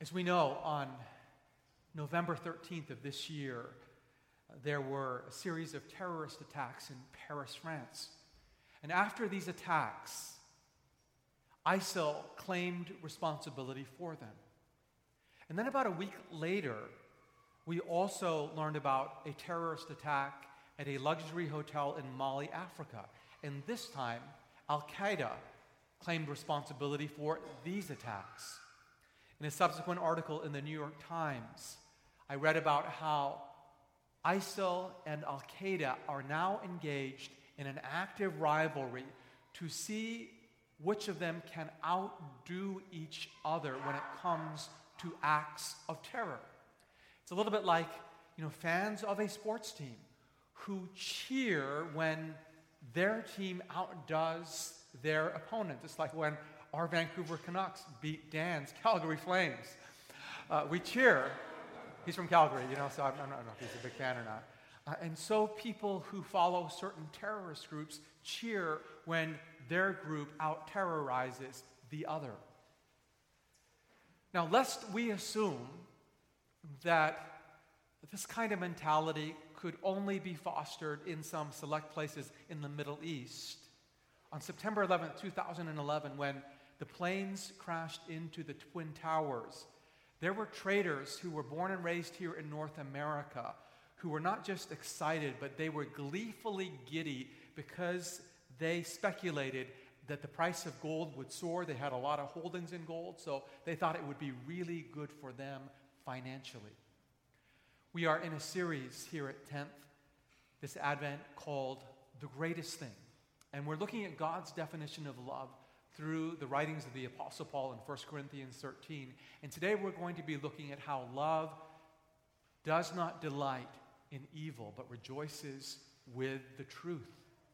As we know, on November 13th of this year, there were a series of terrorist attacks in Paris, France. And after these attacks, ISIL claimed responsibility for them. And then about a week later, we also learned about a terrorist attack at a luxury hotel in Mali, Africa. And this time, Al-Qaeda claimed responsibility for these attacks. In a subsequent article in the New York Times, I read about how ISIL and Al-Qaeda are now engaged in an active rivalry to see which of them can outdo each other when it comes to acts of terror. It's a little bit like, fans of a sports team who cheer when their team outdoes their opponent. It's like when our Vancouver Canucks beat Dan's Calgary Flames. We cheer. He's from Calgary, so I don't know if he's a big fan or not. And so people who follow certain terrorist groups cheer when their group out-terrorizes the other. Now, lest we assume that this kind of mentality could only be fostered in some select places in the Middle East, on September 11th, 2011, when the planes crashed into the Twin Towers, there were traders who were born and raised here in North America who were not just excited, but they were gleefully giddy because they speculated that the price of gold would soar. They had a lot of holdings in gold, so they thought it would be really good for them financially. We are in a series here at 10th this Advent called The Greatest Thing. And we're looking at God's definition of love through the writings of the Apostle Paul in 1 Corinthians 13. And today we're going to be looking at how love does not delight in evil, but rejoices with the truth.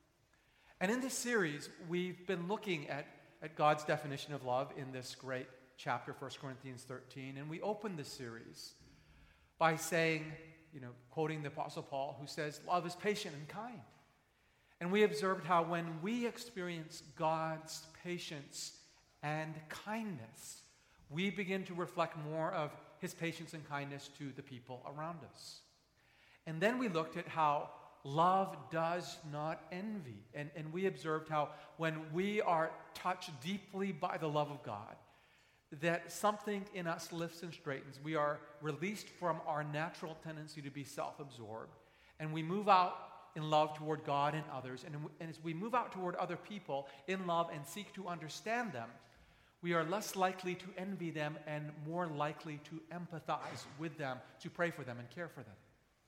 And in this series, we've been looking at God's definition of love in this great chapter, 1 Corinthians 13. And we opened this series by saying, quoting the Apostle Paul, who says, love is patient and kind. And we observed how when we experience God's patience and kindness, we begin to reflect more of his patience and kindness to the people around us. And then we looked at how love does not envy. And we observed how when we are touched deeply by the love of God, that something in us lifts and straightens. We are released from our natural tendency to be self-absorbed, and we move out in love toward God and others. And as we move out toward other people in love and seek to understand them, we are less likely to envy them and more likely to empathize with them, to pray for them and care for them.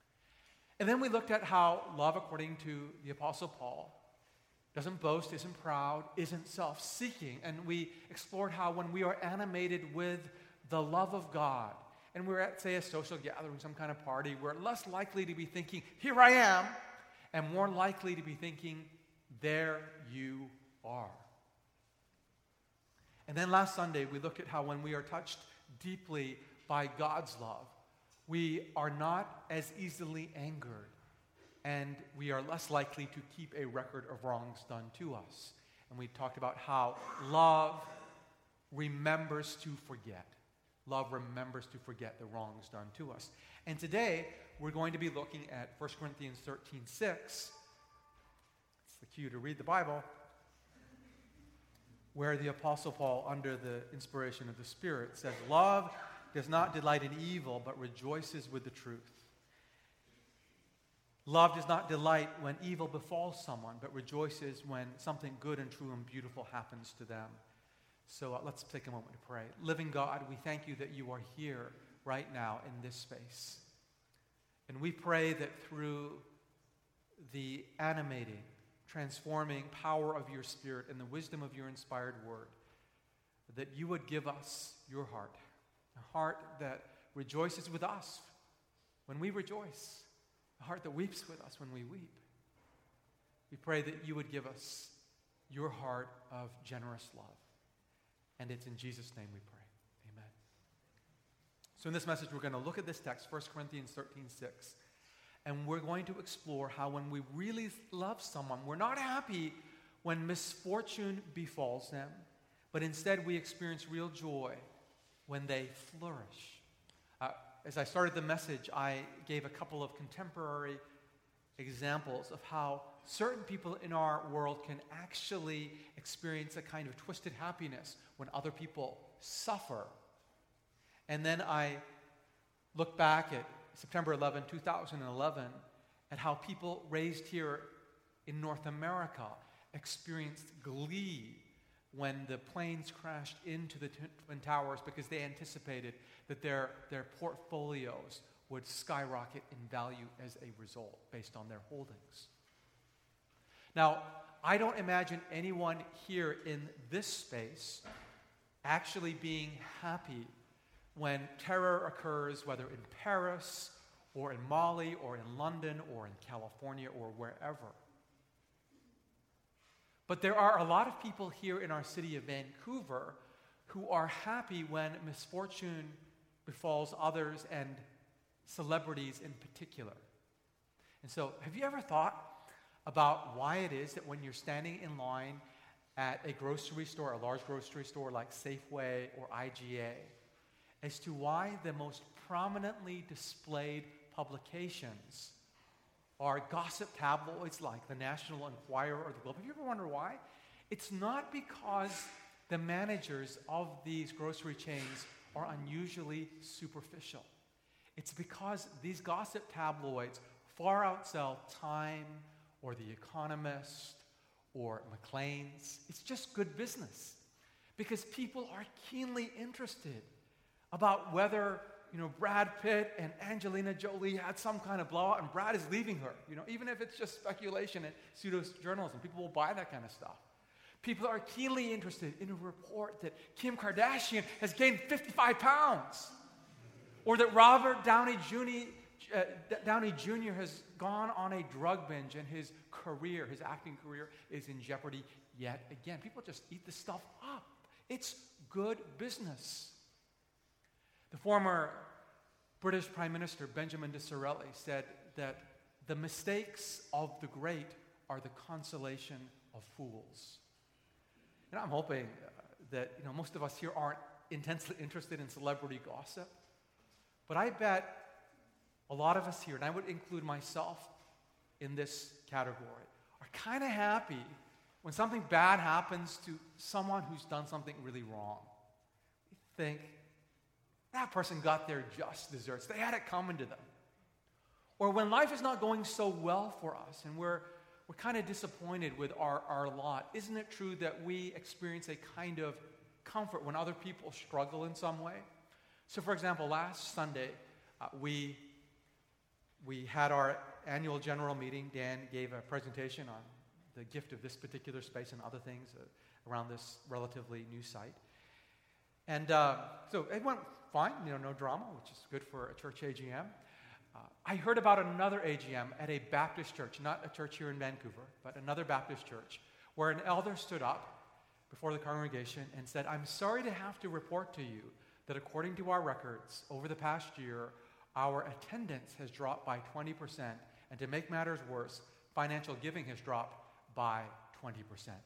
And then we looked at how love, according to the Apostle Paul, doesn't boast, isn't proud, isn't self-seeking. And we explored how when we are animated with the love of God, and we're at, say, a social gathering, some kind of party, we're less likely to be thinking, here I am, and more likely to be thinking, there you are. And then last Sunday, we looked at how when we are touched deeply by God's love, we are not as easily angered, and we are less likely to keep a record of wrongs done to us. And we talked about how love remembers to forget. Love remembers to forget the wrongs done to us. And today, we're going to be looking at 1 Corinthians 13:6. It's the cue to read the Bible, where the Apostle Paul, under the inspiration of the Spirit, says, love does not delight in evil, but rejoices with the truth. Love does not delight when evil befalls someone, but rejoices when something good and true and beautiful happens to them. So let's take a moment to pray. Living God, we thank you that you are here right now in this space. And we pray that through the animating, transforming power of your Spirit and the wisdom of your inspired word, that you would give us your heart, a heart that rejoices with us when we rejoice, a heart that weeps with us when we weep. We pray that you would give us your heart of generous love. And it's in Jesus' name we pray. Amen. So in this message, we're going to look at this text, 1 Corinthians 13:6. And we're going to explore how when we really love someone, we're not happy when misfortune befalls them, but instead we experience real joy when they flourish. As I started the message, I gave a couple of contemporary examples of how certain people in our world can actually experience a kind of twisted happiness when other people suffer. And then I look back at September 11, 2011, at how people raised here in North America experienced glee when the planes crashed into the Twin Towers because they anticipated that their portfolios would skyrocket in value as a result based on their holdings. Now, I don't imagine anyone here in this space actually being happy when terror occurs, whether in Paris or in Mali or in London or in California or wherever. But there are a lot of people here in our city of Vancouver who are happy when misfortune befalls others and celebrities in particular. And so, have you ever thought about why it is that when you're standing in line at a grocery store, a large grocery store like Safeway or IGA, as to why the most prominently displayed publications are gossip tabloids like the National Enquirer or the Globe? Have you ever wondered why? It's not because the managers of these grocery chains are unusually superficial. It's because these gossip tabloids far outsell Time or The Economist or Maclean's. It's just good business because people are keenly interested about whether Brad Pitt and Angelina Jolie had some kind of blowout and Brad is leaving her. Even if it's just speculation and pseudo-journalism, people will buy that kind of stuff. People are keenly interested in a report that Kim Kardashian has gained 55 pounds or that Robert Downey Jr. has gone on a drug binge and his acting career is in jeopardy yet again. People just eat this stuff up. It's good business. The former British Prime Minister Benjamin Disraeli said that the mistakes of the great are the consolation of fools. And I'm hoping that most of us here aren't intensely interested in celebrity gossip, but I bet a lot of us here, and I would include myself in this category, are kind of happy when something bad happens to someone who's done something really wrong. We think, that person got their just desserts. They had it coming to them. Or when life is not going so well for us and we're kind of disappointed with our lot, isn't it true that we experience a kind of comfort when other people struggle in some way? So, for example, last Sunday, we had our annual general meeting. Dan gave a presentation on the gift of this particular space and other things around this relatively new site. And so it went fine, no drama, which is good for a church AGM. I heard about another AGM at a Baptist church, not a church here in Vancouver, but another Baptist church, where an elder stood up before the congregation and said, "I'm sorry to have to report to you that according to our records, over the past year, our attendance has dropped by 20%, and to make matters worse, financial giving has dropped by 20%.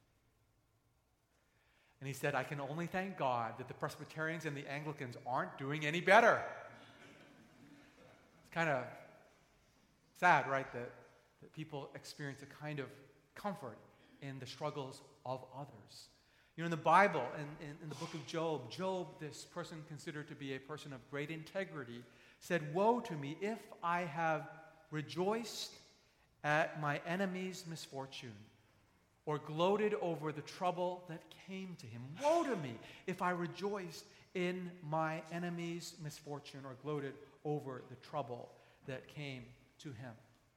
And he said, "I can only thank God that the Presbyterians and the Anglicans aren't doing any better." It's kind of sad, right, that people experience a kind of comfort in the struggles of others. In the Bible, in the book of Job, this person considered to be a person of great integrity, said, "Woe to me if I have rejoiced at my enemy's misfortune, or gloated over the trouble that came to him. Woe to me if I rejoiced in my enemy's misfortune or gloated over the trouble that came to him."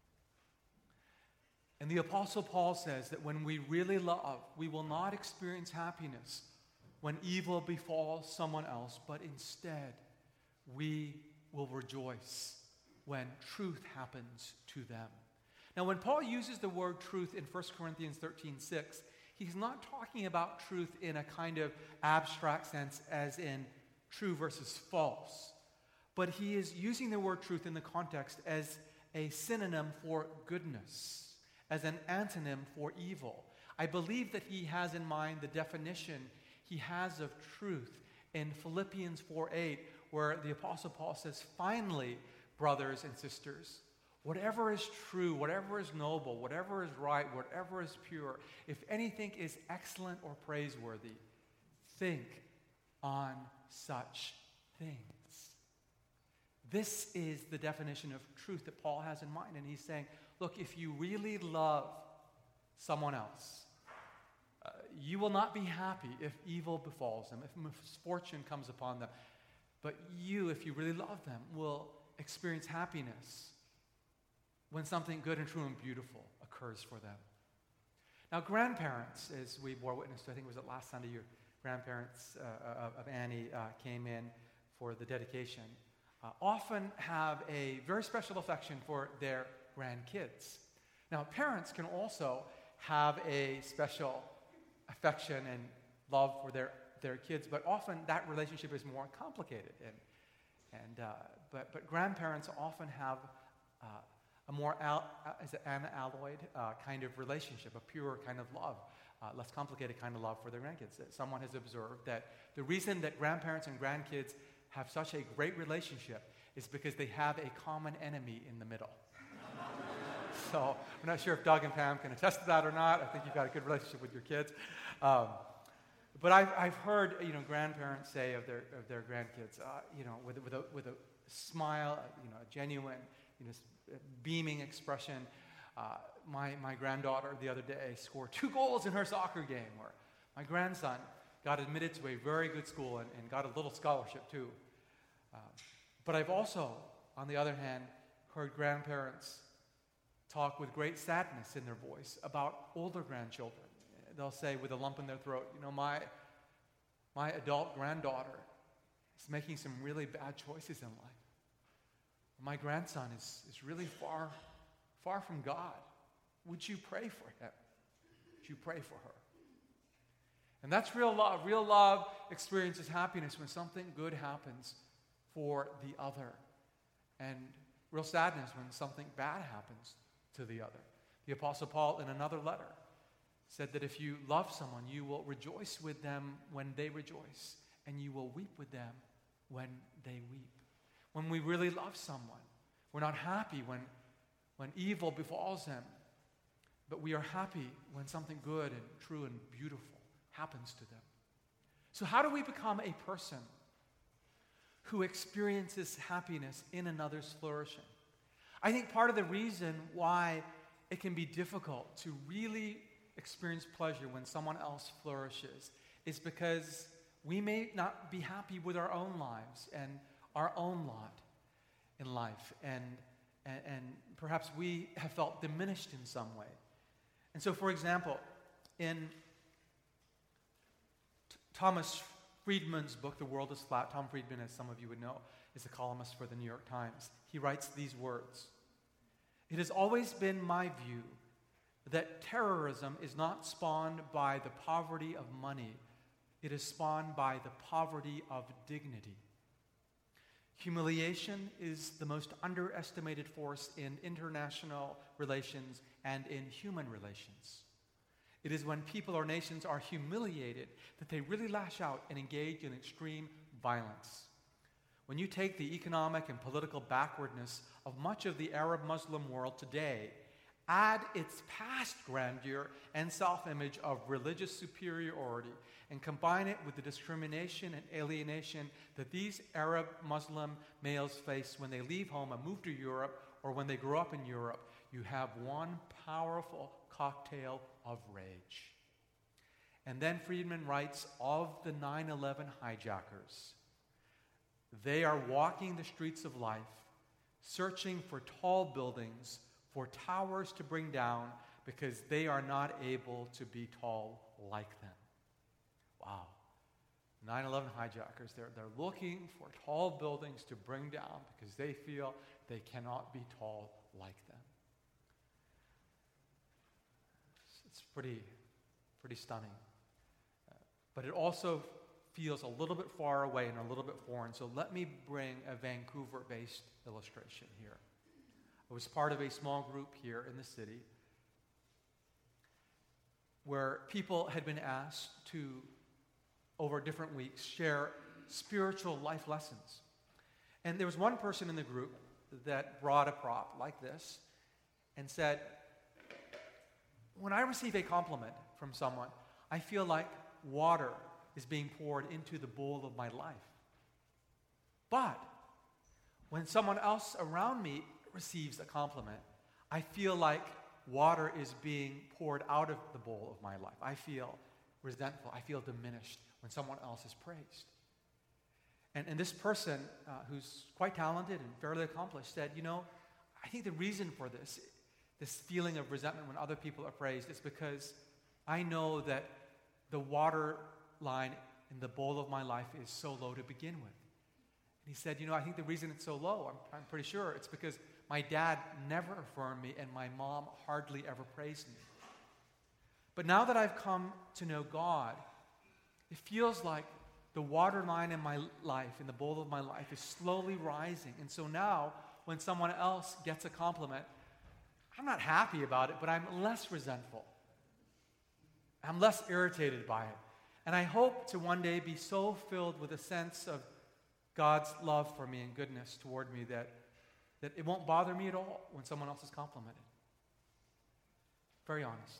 And the Apostle Paul says that when we really love, we will not experience happiness when evil befalls someone else, but instead we will rejoice when truth happens to them. Now, when Paul uses the word truth in 1 Corinthians 13:6, he's not talking about truth in a kind of abstract sense as in true versus false, but he is using the word truth in the context as a synonym for goodness, as an antonym for evil. I believe that he has in mind the definition he has of truth, in Philippians 4:8, where the Apostle Paul says, "Finally, brothers and sisters, whatever is true, whatever is noble, whatever is right, whatever is pure, if anything is excellent or praiseworthy, think on such things." This is the definition of truth that Paul has in mind. And he's saying, look, if you really love someone else, you will not be happy if evil befalls them, if misfortune comes upon them. But you, if you really love them, will experience happiness when something good and true and beautiful occurs for them. Now, grandparents, as we bore witness to, I think it was at last Sunday, your grandparents of Annie came in for the dedication, often have a very special affection for their grandkids. Now, parents can also have a special affection and love for their kids, but often that relationship is more complicated. But grandparents often have a more unalloyed kind of relationship, a pure kind of love, less complicated kind of love for their grandkids. Someone has observed that the reason that grandparents and grandkids have such a great relationship is because they have a common enemy in the middle. So I'm not sure if Doug and Pam can attest to that or not. I think you've got a good relationship with your kids. But I've heard grandparents say of their grandkids, with a smile, a genuine, beaming expression. My granddaughter the other day scored 2 goals in her soccer game, or my grandson got admitted to a very good school and got a little scholarship too. But I've also, on the other hand, heard grandparents talk with great sadness in their voice about older grandchildren. They'll say with a lump in their throat, my adult granddaughter is making some really bad choices in life. My grandson is really far from God. Would you pray for him? Would you pray for her? And that's real love. Real love experiences happiness when something good happens for the other, and real sadness when something bad happens to the other. The Apostle Paul, in another letter, said that if you love someone, you will rejoice with them when they rejoice, and you will weep with them when they weep. When we really love someone, we're not happy when evil befalls them, but we are happy when something good and true and beautiful happens to them. So how do we become a person who experiences happiness in another's flourishing? I think part of the reason why it can be difficult to really experience pleasure when someone else flourishes is because we may not be happy with our own lives and our own lot in life, and perhaps we have felt diminished in some way. And so, for example, in Thomas Friedman's book, The World is Flat, Tom Friedman, as some of you would know, is a columnist for the New York Times. He writes these words: "It has always been my view that terrorism is not spawned by the poverty of money. It is spawned by the poverty of dignity. Humiliation is the most underestimated force in international relations and in human relations. It is when people or nations are humiliated that they really lash out and engage in extreme violence. When you take the economic and political backwardness of much of the Arab Muslim world today, add its past grandeur and self-image of religious superiority, and combine it with the discrimination and alienation that these Arab Muslim males face when they leave home and move to Europe, or when they grow up in Europe, you have one powerful cocktail of rage." And then Friedman writes of the 9/11 hijackers: "They are walking the streets of life, searching for tall buildings, for towers to bring down, because they are not able to be tall like them." Wow. 9/11 hijackers, they're looking for tall buildings to bring down because they feel they cannot be tall like them. It's pretty stunning. But it also feels a little bit far away and a little bit foreign. So let me bring a Vancouver-based illustration here. I was part of a small group here in the city where people had been asked to, over different weeks, share spiritual life lessons. And there was one person in the group that brought a prop like this and said, when I receive a compliment from someone, I feel like water is being poured into the bowl of my life. But when someone else around me receives a compliment, I feel like water is being poured out of the bowl of my life. I feel resentful. I feel diminished when someone else is praised. And this person, who's quite talented and fairly accomplished, said, I think the reason for this feeling of resentment when other people are praised is because I know that the water line in the bowl of my life is so low to begin with. And he said, I think the reason it's so low, I'm pretty sure it's because my dad never affirmed me and my mom hardly ever praised me. But now that I've come to know God, it feels like the water line in my life, in the bowl of my life, is slowly rising. And so now, when someone else gets a compliment, I'm not happy about it, but I'm less resentful. I'm less irritated by it. And I hope to one day be so filled with a sense of God's love for me and goodness toward me that it won't bother me at all when someone else is complimented. Very honest.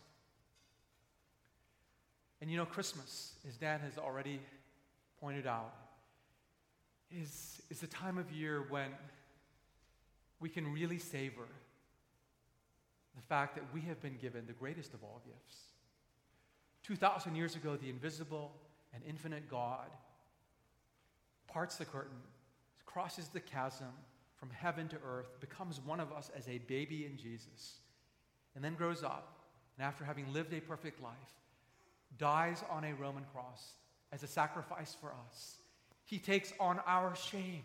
And Christmas, as Dan has already pointed out, is the time of year when we can really savor the fact that we have been given the greatest of all gifts. 2,000 years ago, the invisible and infinite God parts the curtain, crosses the chasm from heaven to earth, becomes one of us as a baby in Jesus, and then grows up, and after having lived a perfect life, dies on a Roman cross as a sacrifice for us. He takes on our shame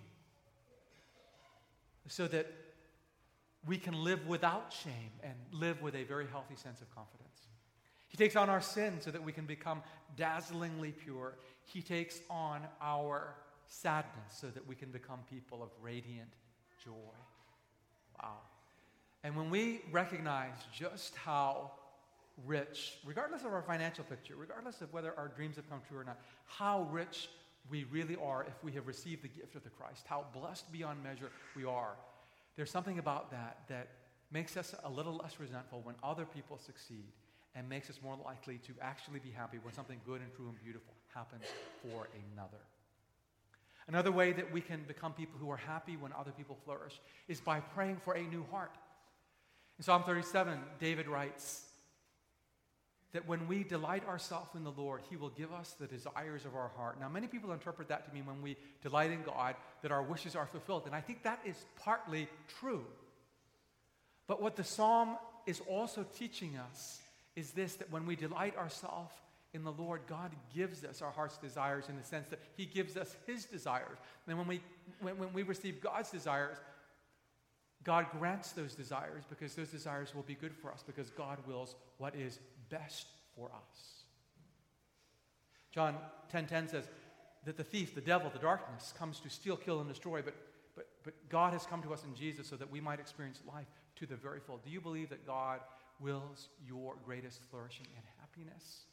so that we can live without shame and live with a very healthy sense of confidence. He takes on our sin so that we can become dazzlingly pure. He takes on our sadness so that we can become people of radiant joy. Wow. And when we recognize just how rich, regardless of our financial picture, regardless of whether our dreams have come true or not, how rich we really are if we have received the gift of the Christ, how blessed beyond measure we are. There's something about that makes us a little less resentful when other people succeed and makes us more likely to actually be happy when something good and true and beautiful happens for another. Another way that we can become people who are happy when other people flourish is by praying for a new heart. In Psalm 37, David writes that when we delight ourselves in the Lord, He will give us the desires of our heart. Now, many people interpret that to mean when we delight in God, that our wishes are fulfilled. And I think that is partly true. But what the psalm is also teaching us is this, that when we delight ourselves in the Lord, God gives us our heart's desires in the sense that He gives us His desires. And when we receive God's desires, God grants those desires because those desires will be good for us because God wills what is best for us. John 10:10 says that the thief, the devil, the darkness, comes to steal, kill, and destroy, but God has come to us in Jesus so that we might experience life to the very full. Do you believe that God wills your greatest flourishing and happiness?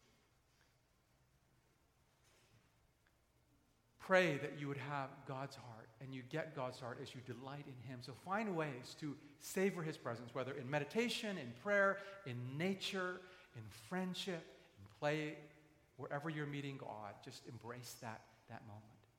Pray that you would have God's heart, and you get God's heart as you delight in Him. So find ways to savor His presence, whether in meditation, in prayer, in nature, in friendship, in play, wherever you're meeting God. Just embrace that moment.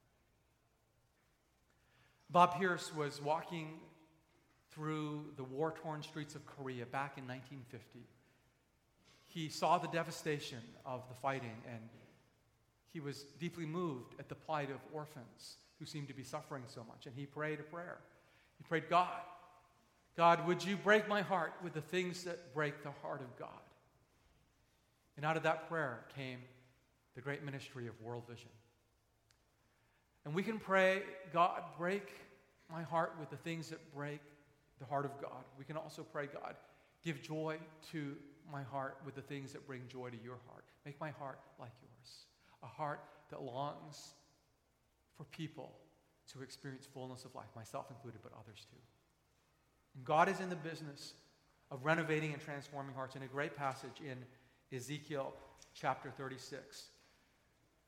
Bob Pierce was walking through the war-torn streets of Korea back in 1950. He saw the devastation of the fighting, and he was deeply moved at the plight of orphans who seemed to be suffering so much. And he prayed a prayer. He prayed, God, would you break my heart with the things that break the heart of God? And out of that prayer came the great ministry of World Vision. And we can pray, God, break my heart with the things that break the heart of God. We can also pray, God, give joy to my heart with the things that bring joy to your heart. Make my heart like yours. A heart that longs for people to experience fullness of life, myself included, but others too. And God is in the business of renovating and transforming hearts. In a great passage in Ezekiel chapter 36,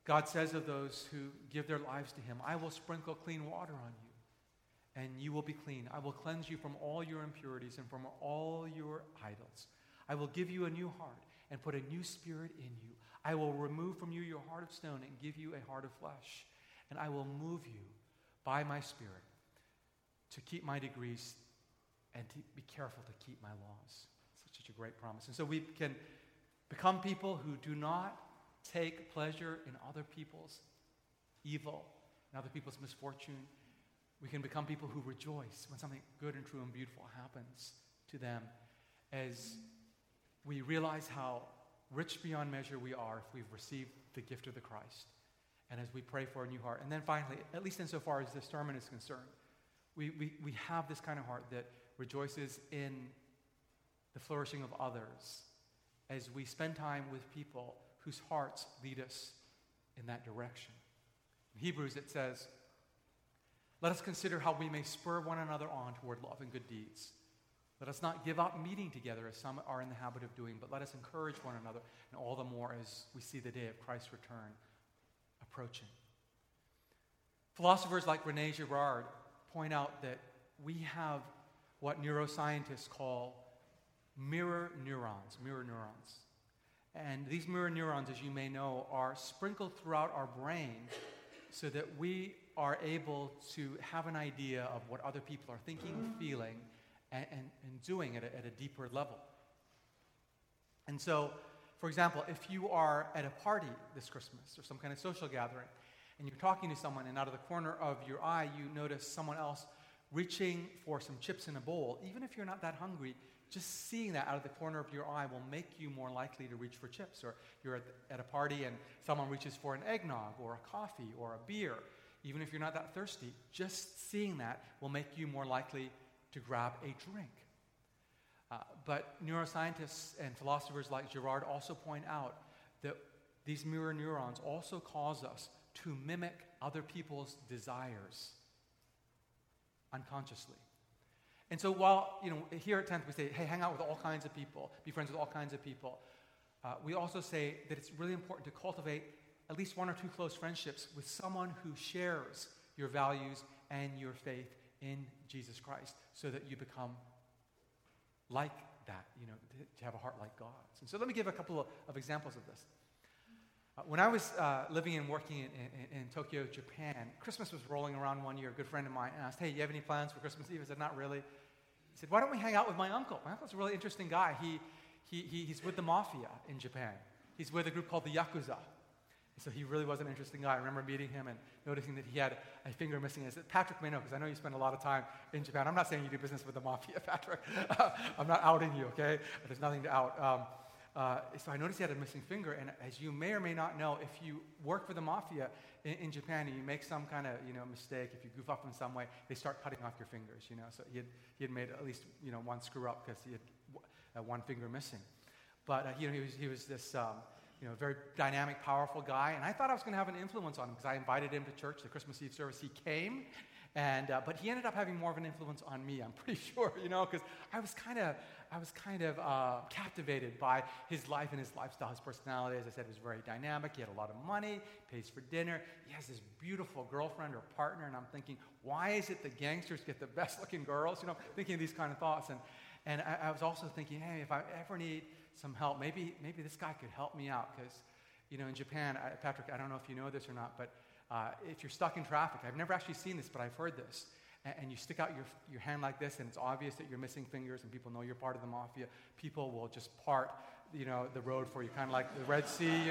God says of those who give their lives to him, I will sprinkle clean water on you, and you will be clean. I will cleanse you from all your impurities and from all your idols. I will give you a new heart and put a new spirit in you. I will remove from you your heart of stone and give you a heart of flesh. And I will move you by my spirit to keep my decrees and to be careful to keep my laws. Such a great promise. And so we can become people who do not take pleasure in other people's evil and other people's misfortune. We can become people who rejoice when something good and true and beautiful happens to them, as we realize how rich beyond measure we are if we've received the gift of the Christ, and as we pray for a new heart. And then finally, at least insofar as this sermon is concerned, we have this kind of heart that rejoices in the flourishing of others as we spend time with people whose hearts lead us in that direction. In Hebrews it says, let us consider how we may spur one another on toward love and good deeds. Let us not give up meeting together as some are in the habit of doing, but let us encourage one another, and all the more as we see the day of Christ's return approaching. Philosophers like René Girard point out that we have what neuroscientists call mirror neurons. And these mirror neurons, as you may know, are sprinkled throughout our brain so that we are able to have an idea of what other people are thinking, feeling, and doing at a deeper level. And so, for example, if you are at a party this Christmas or some kind of social gathering, and you're talking to someone, and out of the corner of your eye you notice someone else reaching for some chips in a bowl, even if you're not that hungry, just seeing that out of the corner of your eye will make you more likely to reach for chips. Or you're at a party and someone reaches for an eggnog or a coffee or a beer, even if you're not that thirsty, just seeing that will make you more likely to grab a drink. But neuroscientists and philosophers like Girard also point out that these mirror neurons also cause us to mimic other people's desires unconsciously. And so while, here at 10th we say, hey, hang out with all kinds of people, be friends with all kinds of people, we also say that it's really important to cultivate at least one or two close friendships with someone who shares your values and your faith in Jesus Christ, so that you become like that, to have a heart like God's. And so let me give a couple of examples of this. When I was living and working in Tokyo, Japan, Christmas was rolling around one year. A good friend of mine asked, hey, you have any plans for Christmas Eve? I said, not really. He said, why don't we hang out with my uncle? My uncle's a really interesting guy. He's with the mafia in Japan. He's with a group called the Yakuza. So he really was an interesting guy. I remember meeting him and noticing that he had a finger missing. I said, Patrick may know, because I know you spend a lot of time in Japan. I'm not saying you do business with the mafia, Patrick. I'm not outing you, okay? There's nothing to out. So I noticed he had a missing finger, and as you may or may not know, if you work for the mafia in Japan and you make some kind of mistake, if you goof up in some way, they start cutting off your fingers. So he had made at least one screw up because he had one finger missing. But he was this very dynamic, powerful guy, and I thought I was going to have an influence on him because I invited him to church, the Christmas Eve service. He came, but he ended up having more of an influence on me, I'm pretty sure, because I was kind of captivated by his life and his lifestyle, his personality. As I said, was very dynamic. He had a lot of money, pays for dinner. He has this beautiful girlfriend or partner, and I'm thinking, why is it the gangsters get the best-looking girls? Thinking of these kind of thoughts, and I was also thinking, hey, if I ever need some help, maybe this guy could help me out, because in Japan, Patrick, I don't know if you know this or not, but if you're stuck in traffic, I've never actually seen this, but I've heard this, and you stick out your hand like this, and it's obvious that you're missing fingers, and people know you're part of the mafia, people will just part the road for you, kind of like the Red Sea,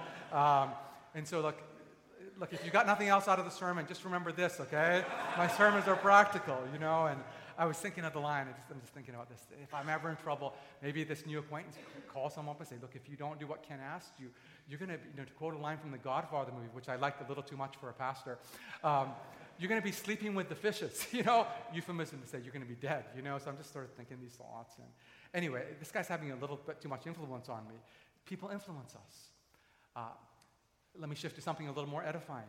and so look, if you got nothing else out of the sermon, just remember this, okay? My sermons are practical, and I was thinking of the line. I'm just thinking about this. If I'm ever in trouble, maybe this new acquaintance call someone up and say, look, if you don't do what Ken asked you, you're going to, to quote a line from the Godfather movie, which I liked a little too much for a pastor, you're going to be sleeping with the fishes, euphemism to say you're going to be dead, So I'm just sort of thinking these thoughts. And anyway, this guy's having a little bit too much influence on me. People influence us. Let me shift to something a little more edifying.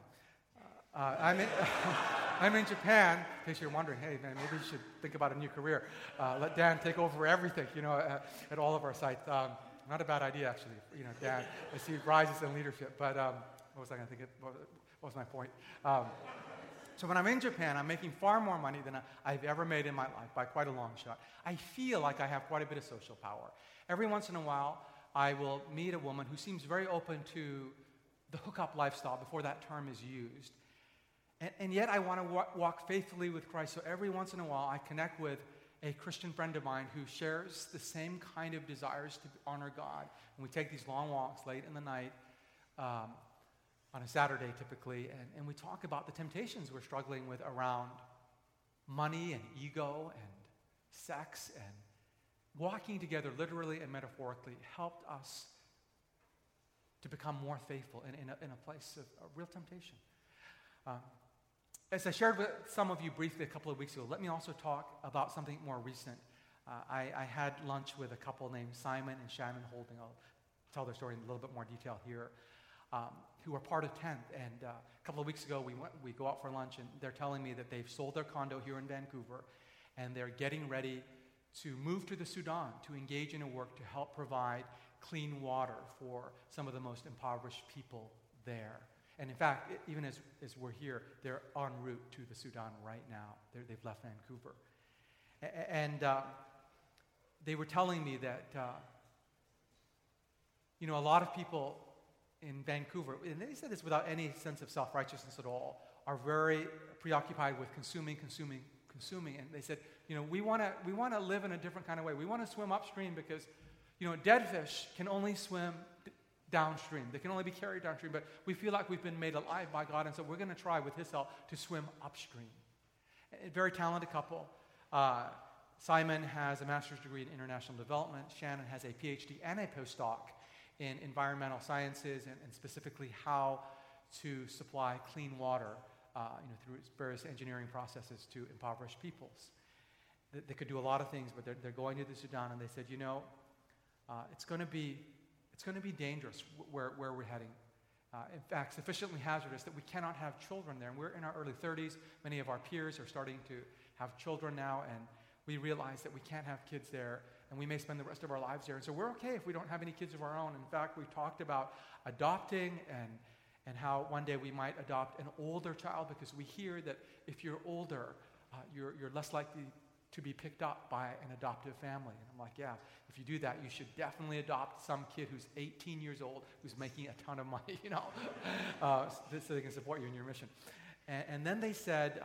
I'm in Japan, in case you're wondering, hey, man, maybe you should think about a new career. Let Dan take over everything, at all of our sites. Not a bad idea, actually, Dan, as he rises in leadership. But What was I going to think? What was my point? So when I'm in Japan, I'm making far more money than I've ever made in my life by quite a long shot. I feel like I have quite a bit of social power. Every once in a while, I will meet a woman who seems very open to the hookup lifestyle before that term is used. And yet I want to walk faithfully with Christ. So every once in a while, I connect with a Christian friend of mine who shares the same kind of desires to honor God. And we take these long walks late in the night on a Saturday typically, and we talk about the temptations we're struggling with around money and ego and sex, and walking together literally and metaphorically helped us to become more faithful in a place of real temptation. As I shared with some of you briefly a couple of weeks ago, let me also talk about something more recent. I had lunch with a couple named Simon and Shannon Holding. I'll tell their story in a little bit more detail here, who are part of 10th. And a couple of weeks ago, we go out for lunch, and they're telling me that they've sold their condo here in Vancouver, and they're getting ready to move to the Sudan to engage in a work to help provide clean water for some of the most impoverished people there. And in fact, even as we're here, they're en route to the Sudan right now. They've left Vancouver. And they were telling me that, a lot of people in Vancouver, and they said this without any sense of self-righteousness at all, are very preoccupied with consuming. And they said, we want to live in a different kind of way. We want to swim upstream because, dead fish can only swim downstream. They can only be carried downstream, but we feel like we've been made alive by God, and so we're going to try, with his help, to swim upstream. A very talented couple. Simon has a master's degree in international development. Shannon has a PhD and a postdoc in environmental sciences and specifically how to supply clean water through various engineering processes to impoverished peoples. They could do a lot of things, but they're going to the Sudan, and they said, it's going to be dangerous where we're heading. In fact, sufficiently hazardous that we cannot have children there. And we're in our early 30s. Many of our peers are starting to have children now, and we realize that we can't have kids there, and we may spend the rest of our lives there. And so we're okay if we don't have any kids of our own. In fact, we talked about adopting and how one day we might adopt an older child, because we hear that if you're older, you're less likely to be picked up by an adoptive family. And I'm like, yeah, if you do that, you should definitely adopt some kid who's 18 years old, who's making a ton of money, so they can support you in your mission. And then they said,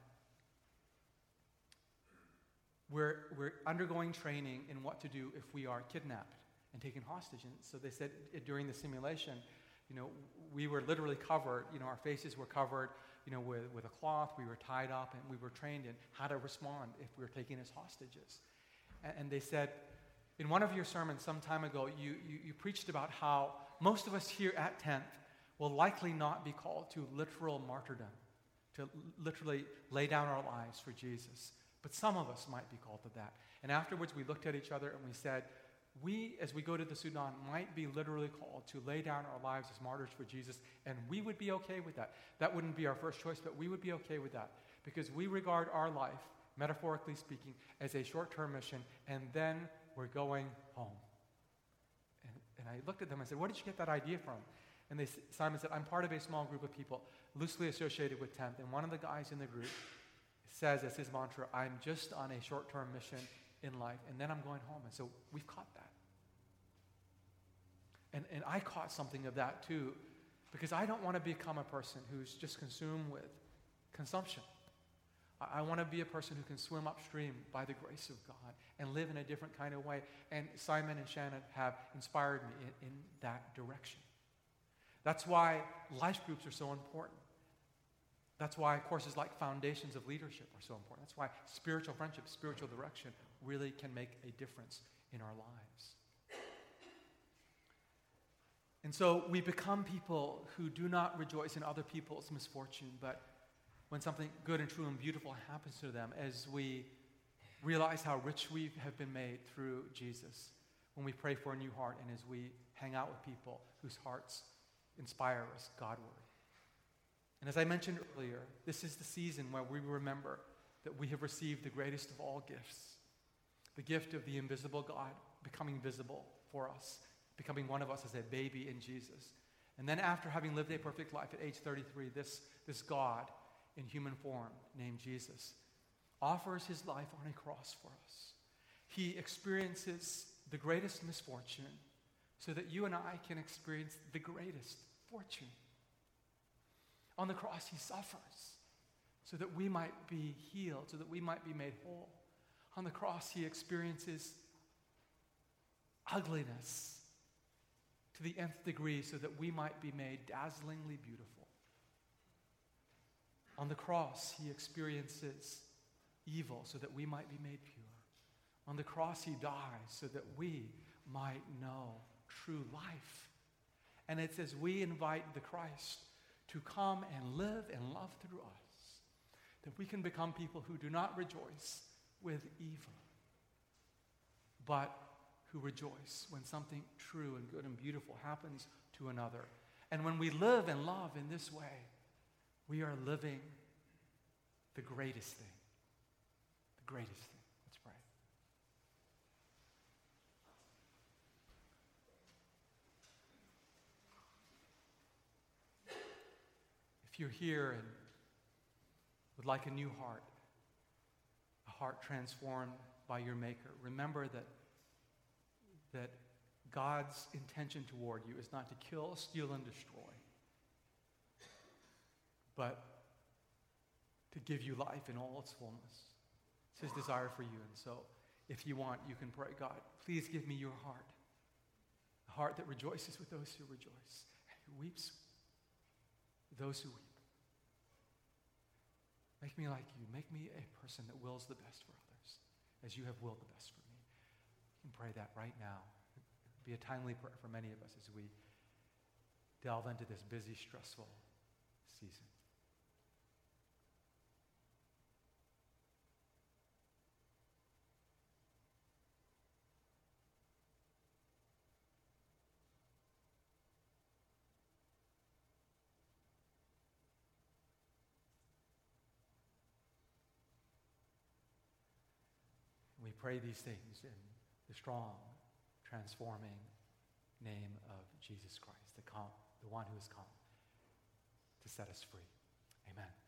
we're undergoing training in what to do if we are kidnapped and taken hostage. And so they said during the simulation, we were literally covered, our faces were covered, with a cloth, we were tied up, and we were trained in how to respond if we were taken as hostages. And they said, in one of your sermons some time ago, you preached about how most of us here at 10th will likely not be called to literal martyrdom, to literally lay down our lives for Jesus. But some of us might be called to that. And afterwards, we looked at each other and we said, we, as we go to the Sudan, might be literally called to lay down our lives as martyrs for Jesus, and we would be okay with that. That wouldn't be our first choice, but we would be okay with that, because we regard our life, metaphorically speaking, as a short-term mission, and then we're going home. And I looked at them and said, where did you get that idea from? And Simon said, I'm part of a small group of people loosely associated with 10th, and one of the guys in the group says as his mantra, I'm just on a short-term mission in life, and then I'm going home. And so we've caught that. And I caught something of that too, because I don't want to become a person who's just consumed with consumption. I want to be a person who can swim upstream by the grace of God and live in a different kind of way. And Simon and Shannon have inspired me in that direction. That's why life groups are so important. That's why courses like Foundations of Leadership are so important. That's why spiritual friendship, spiritual direction really can make a difference in our lives. And so we become people who do not rejoice in other people's misfortune, but when something good and true and beautiful happens to them, as we realize how rich we have been made through Jesus, when we pray for a new heart, and as we hang out with people whose hearts inspire us Godward. And as I mentioned earlier, this is the season where we remember that we have received the greatest of all gifts, the gift of the invisible God becoming visible for us, becoming one of us as a baby in Jesus. And then after having lived a perfect life at age 33, this God in human form named Jesus offers his life on a cross for us. He experiences the greatest misfortune so that you and I can experience the greatest fortune. On the cross, he suffers so that we might be healed, so that we might be made whole. On the cross, he experiences ugliness to the nth degree so that we might be made dazzlingly beautiful. On the cross, he experiences evil so that we might be made pure. On the cross, he dies so that we might know true life. And it's as we invite the Christ to come and live and love through us that we can become people who do not rejoice with evil, but who rejoice when something true and good and beautiful happens to another. And when we live and love in this way, we are living the greatest thing. The greatest thing. Let's pray. If you're here and would like a new heart, a heart transformed by your Maker, remember that God's intention toward you is not to kill, steal, and destroy, but to give you life in all its fullness. It's his desire for you. And so, if you want, you can pray, God, please give me your heart, a heart that rejoices with those who rejoice, and who weeps with those who weep. Make me like you. Make me a person that wills the best for others, as you have willed the best for me. You can pray that right now. It'll be a timely prayer for many of us as we delve into this busy, stressful season. We pray these things in the strong, transforming name of Jesus Christ, the one who has come to set us free. Amen.